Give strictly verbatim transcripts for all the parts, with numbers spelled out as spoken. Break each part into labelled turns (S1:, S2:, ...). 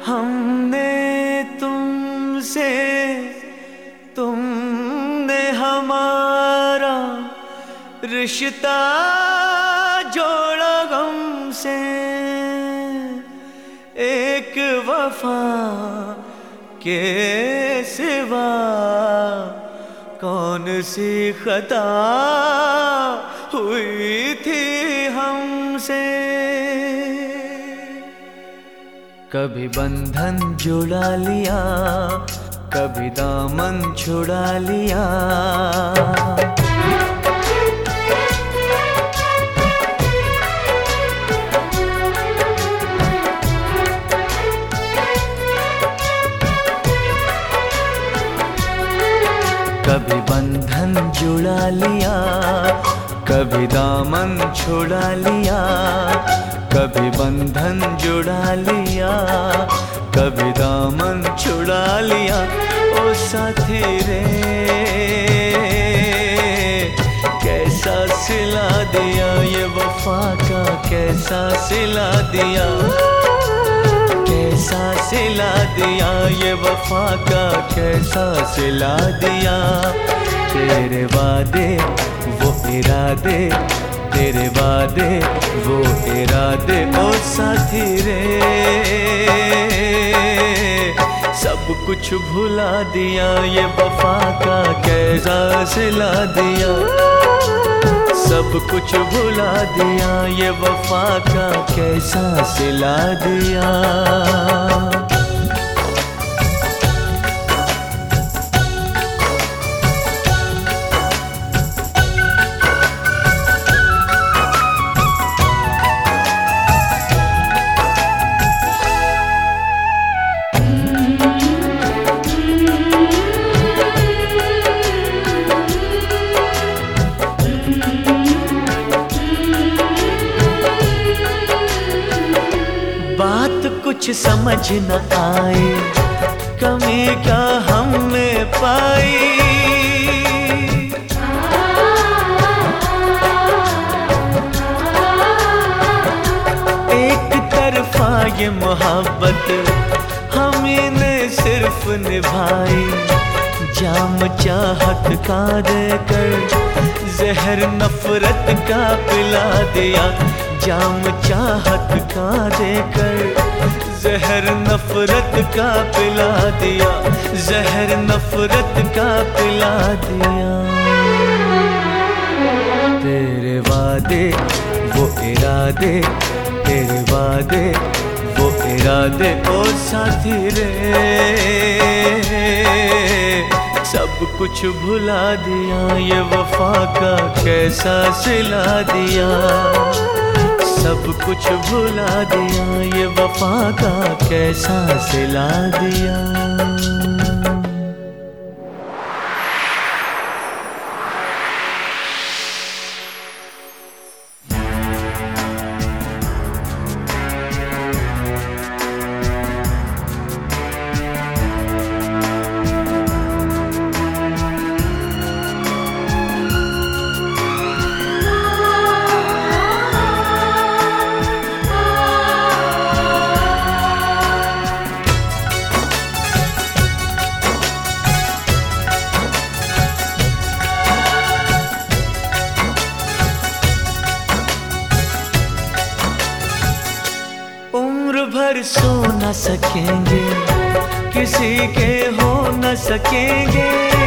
S1: हमने तुमसे, तुमने हमारा रिश्ता जोड़ा गम से। एक वफा के सिवा कौन सी खता हुई थी हमसे। कभी बंधन जुड़ा लिया, कभी दामन छुड़ा लिया। कभी बंधन जुड़ा लिया, कभी दामन छुड़ा लिया। कभी बंधन जुड़ा लिया, कभी दामन छुड़ा लिया। ओ साथी रे कैसा सिला दिया, ये वफा का कैसा सिला दिया। कैसा सिला दिया ये वफा का कैसा सिला दिया। तेरे वादे वो इरादे, तेरे वादे वो इरादे। ओ साथी रे सब कुछ भुला दिया, ये वफा का कैसा सिला दिया। सब कुछ भुला दिया, ये वफा का कैसा सिला दिया। बात कुछ समझ न आए, कमी क्या हम में पाई। एक तरफा ये मोहब्बत हमी ने सिर्फ निभाई। जाम चाहत का देकर जहर नफरत का पिला दिया। जाम चाहत का देकर जहर नफरत का पिला दिया। जहर नफरत का पिला दिया। तेरे वादे वो इरादे, तेरे वादे वो इरादे। ओ साथी रे सब कुछ भुला दिया, ये वफा का कैसा सिला दिया। सब कुछ भुला दिया, ये वफा का कैसा सिला दिया। भर सो न सकेंगे, किसी के हो न सकेंगे।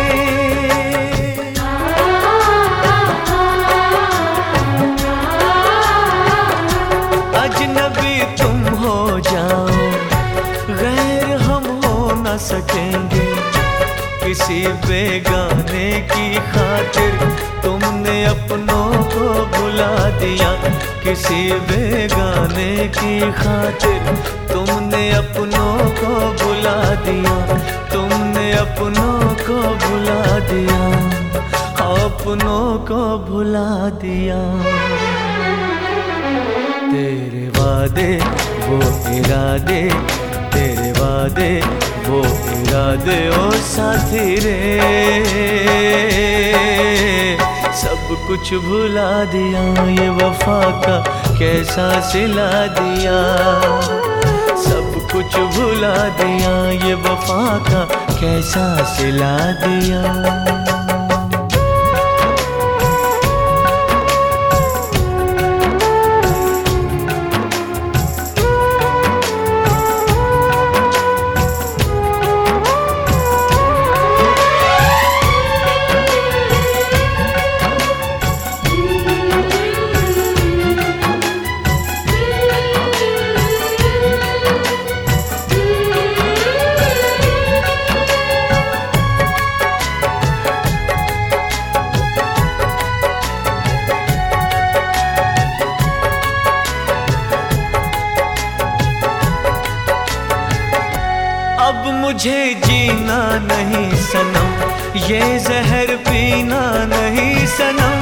S1: अजनबी तुम हो जाओ, गैर हम हो न सकेंगे। किसी बेगाने की खातिर तुमने अपनों को भुला दिया। किसी बेगाने की खातिर तुमने अपनों को भुला दिया। तुमने अपनों को भुला दिया, अपनों को भुला दिया। तेरे वादे वो इरादे, तेरे वादे वो इरादे। ओ साथी रे सब कुछ भुला दिया, ये वफा का कैसा सिला दिया। सब कुछ भुला कैसा सिला दिया। अब मुझे जीना नहीं सनम, ये जहर पीना नहीं सनम।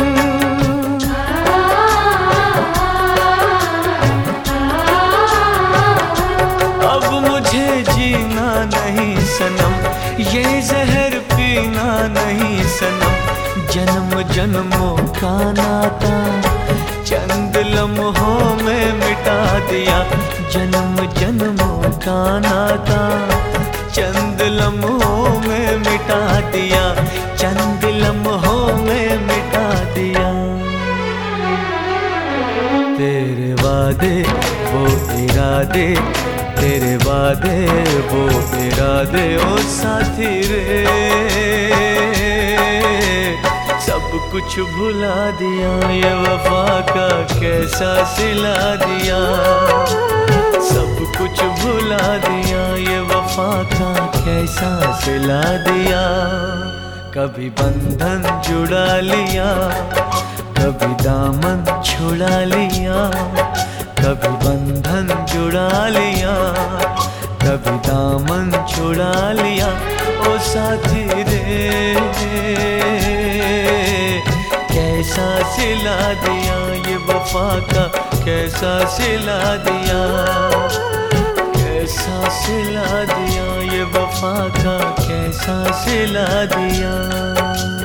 S1: अब मुझे जीना नहीं सनम, ये जहर पीना नहीं सनम। जन्म जन्मों का नाता चंद लम्हों में मिटा दिया। जन्म जन्मों का नाता चंद लम्हों में मिटा दिया, चंद लम्हों में मिटा दिया। तेरे वादे वो इरादे, तेरे वादे वो इरादे ओ साथी रे, सब कुछ भुला दिया। ये वफा का कैसा सिला दिया, सब कुछ भुला दिया। ये वफा का कैसा सिला दिया। कभी बंधन जुड़ा लिया, कभी दामन छुड़ा लिया। कभी बंधन जुड़ा लिया, कभी दामन छुड़ा लिया। ओ साथी रे कैसा सिला दिया, ये वफा का कैसा सिला दिया। कैसा सिला दिया, ये वफा का कैसा सिला दिया।